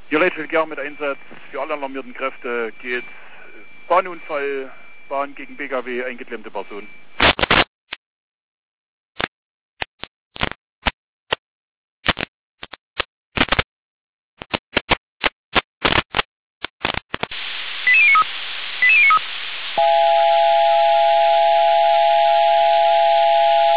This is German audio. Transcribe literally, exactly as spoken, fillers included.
Hier Leitfeld Gern mit Einsatz für alle alarmierten Kräfte geht Bahnunfall, Bahn gegen B K W, eingeklemmte Person.